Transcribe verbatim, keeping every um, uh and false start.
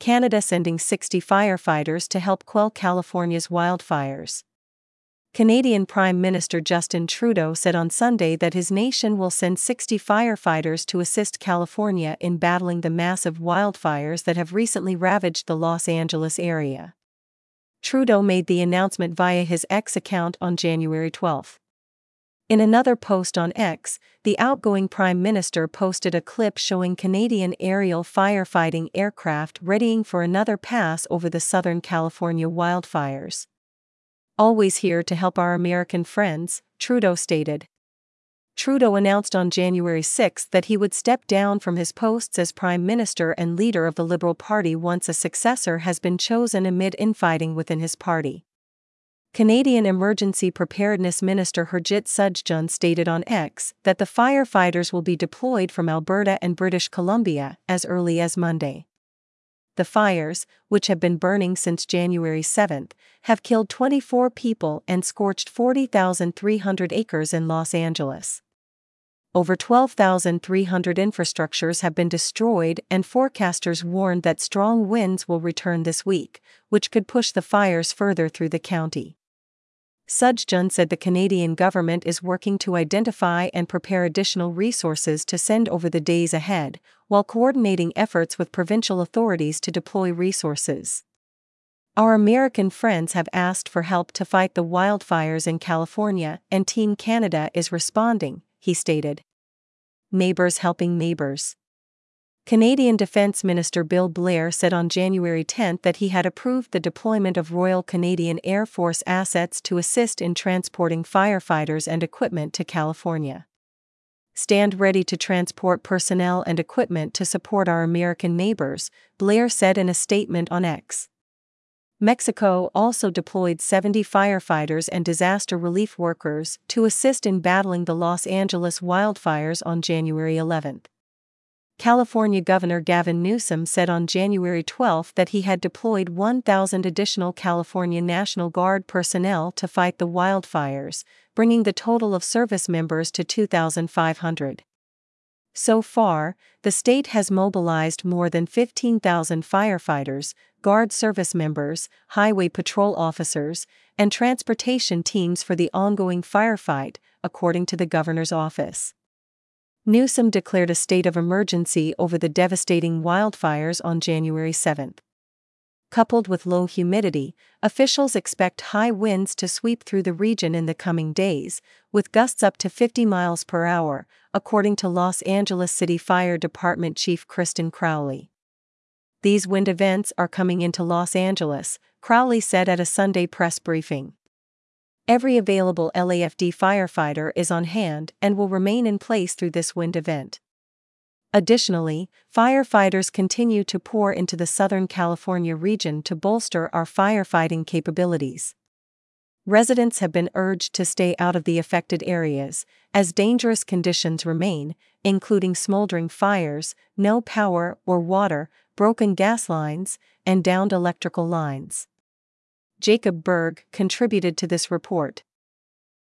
Canada sending sixty firefighters to help quell California's wildfires. Canadian Prime Minister Justin Trudeau said on Sunday that his nation will send sixty firefighters to assist California in battling the massive wildfires that have recently ravaged the Los Angeles area. Trudeau made the announcement via his X account on January twelfth. In another post on X, the outgoing Prime Minister posted a clip showing Canadian aerial firefighting aircraft readying for another pass over the Southern California wildfires. "Always here to help our American friends," Trudeau stated. Trudeau announced on January sixth that he would step down from his posts as Prime Minister and leader of the Liberal Party once a successor has been chosen amid infighting within his party. Canadian Emergency Preparedness Minister Harjit Sajjan stated on X that the firefighters will be deployed from Alberta and British Columbia as early as Monday. The fires, which have been burning since January seventh, have killed twenty-four people and scorched forty thousand three hundred acres in Los Angeles. Over twelve thousand three hundred infrastructures have been destroyed, and forecasters warned that strong winds will return this week, which could push the fires further through the county. Sajjan said the Canadian government is working to identify and prepare additional resources to send over the days ahead, while coordinating efforts with provincial authorities to deploy resources. "Our American friends have asked for help to fight the wildfires in California, and Team Canada is responding," he stated. Neighbors helping neighbors. Canadian Defence Minister Bill Blair said on January tenth that he had approved the deployment of Royal Canadian Air Force assets to assist in transporting firefighters and equipment to California. "Stand ready to transport personnel and equipment to support our American neighbors," Blair said in a statement on X. Mexico also deployed seventy firefighters and disaster relief workers to assist in battling the Los Angeles wildfires on January eleventh. California Governor Gavin Newsom said on January twelfth that he had deployed one thousand additional California National Guard personnel to fight the wildfires, bringing the total of service members to two thousand five hundred. So far, the state has mobilized more than fifteen thousand firefighters, Guard service members, highway patrol officers, and transportation teams for the ongoing firefight, according to the governor's office. Newsom declared a state of emergency over the devastating wildfires on January seventh. Coupled with low humidity, officials expect high winds to sweep through the region in the coming days, with gusts up to fifty miles per hour, according to Los Angeles City Fire Department Chief Kristen Crowley. "These wind events are coming into Los Angeles," Crowley said at a Sunday press briefing. "Every available L A F D firefighter is on hand and will remain in place through this wind event." Additionally, firefighters continue to pour into the Southern California region to bolster our firefighting capabilities. Residents have been urged to stay out of the affected areas, as dangerous conditions remain, including smoldering fires, no power or water, broken gas lines, and downed electrical lines. Jacob Berg contributed to this report.